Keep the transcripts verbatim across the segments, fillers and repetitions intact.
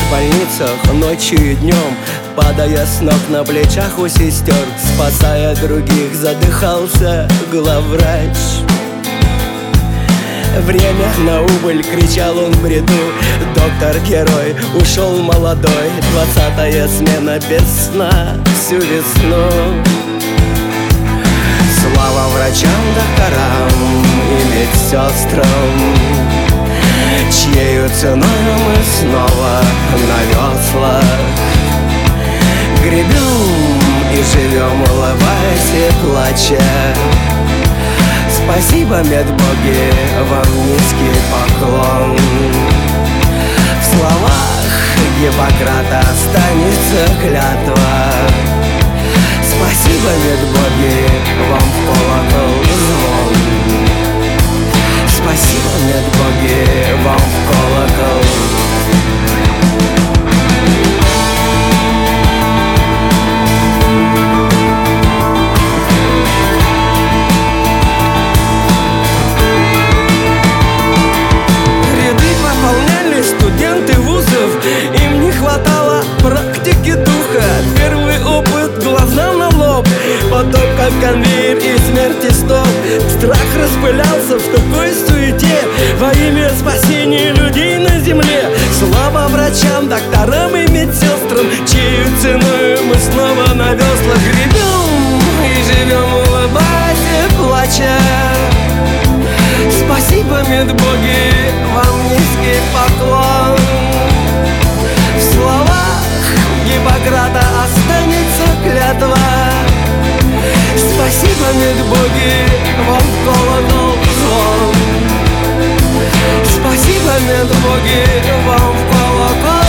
в больницах ночью и днем, падая с ног на плечах у сестер, спасая других, задыхался главврач. Время на убыль, кричал он в бреду. Доктор-герой ушел молодой, двадцатая смена без сна всю весну. Слава врачам, докторам и медсестрам, чьею ценой мы снова на веслах гребем и живем, улыбаясь и плача. Спасибо, медбоги, вам низкий поклон. В словах Гиппократа останется клятва. Спасибо, медбоги, вам в колокол звон. Спасибо, медбоги, вам в колокол. Студенты вузов, им не хватало практики духа. Первый опыт глаза на лоб, потом как конвейер и смерти стоп. Страх распылялся в такой суете во имя спасения людей на земле. Слава врачам, докторам и медсестрам, чьей ценой мы снова на веслах гребем и живем, улыбаясь и плача. Спасибо, медбоги, вам низкий поклон. В словах Гиппократа останется клятва. Спасибо, медбоги, вам в колокол звон. Спасибо, медбоги, вам в колокол.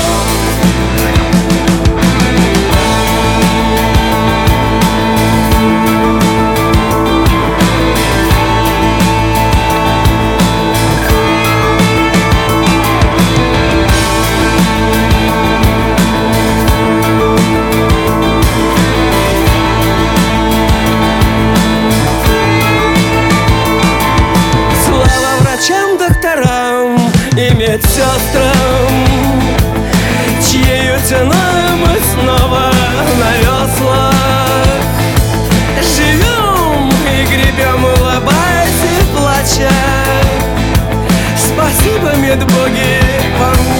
И медсестрам, чьею ценой мы снова на веслах живем и гребем, улыбаясь и плача. Спасибо, медбоги, вам